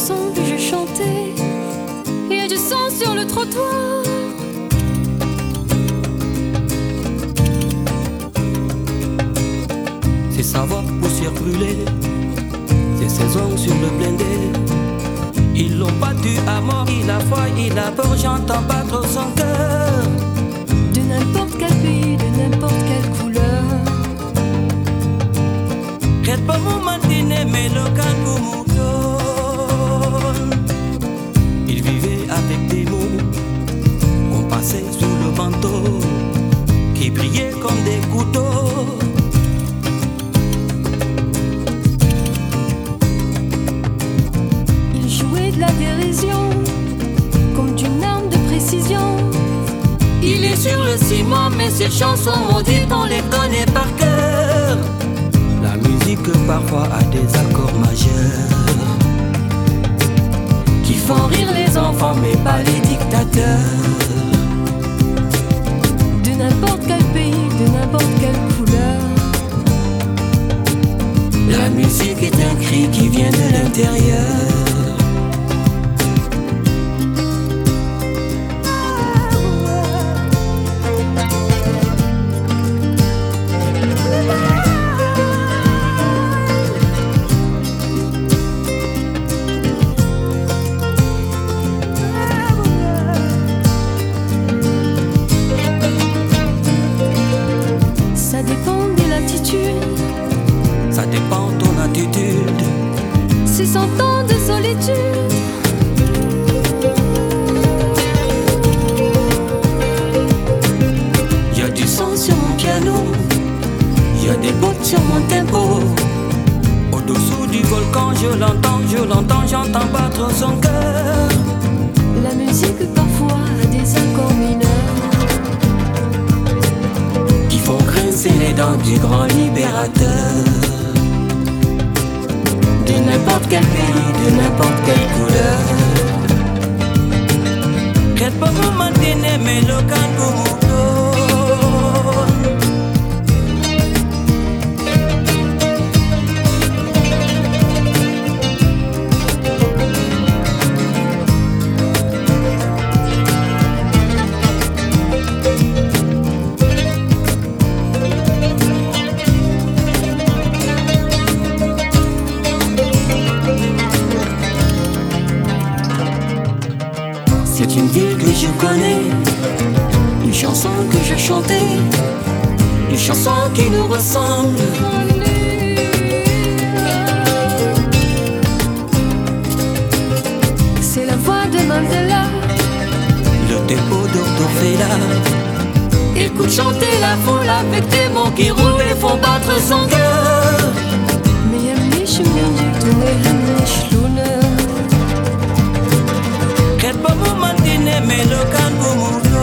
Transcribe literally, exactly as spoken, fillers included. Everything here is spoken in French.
chansons que je chantais. Il y a du sang sur le trottoir. C'est sa voix poussière brûlée, c'est ses ongles sur le blindé. Ils l'ont battu à mort, il a froid, il a peur, j'entends battre son cœur. De n'importe quel pays, de n'importe quelle couleur. Red pas mon matinée, mais le calme mon il vivait avec des mots qu'on passait sous le manteau, qui brillaient comme des couteaux. Il jouait de la dérision comme d'une arme de précision. Il est sur le ciment, mais ses chansons maudites, on les connaît par cœur. La musique parfois a des accords majeurs qui font rire les enfants, mais pas les dictateurs. De n'importe quel pays, de n'importe quelle couleur. La musique est un cri qui vient de l'intérieur. Ça dépend de l'attitude, Ça dépend de ton attitude. c'est cent ans de solitude. Y a du sang sur mon piano, y a des bottes sur mon tempo. Au-dessous du volcan, je l'entends, je l'entends, j'entends battre son cœur. La musique parfois a des accords mineurs Qui font grincer les dents du grand libérateur. De n'importe quel pays, de n'importe quelle couleur. Red pas vous maintenez, mais le calme vous C'est une ville que je connais, une chanson que je chantais, une chanson qui nous ressemble. C'est la voix de Mandela. Le dépôt d'Ortofela. Écoute chanter la foule avec des mots qui roulent et font battre son cœur. Mir mich Musik, du mich Lune. Red pas vous maintenez, mais le calme vous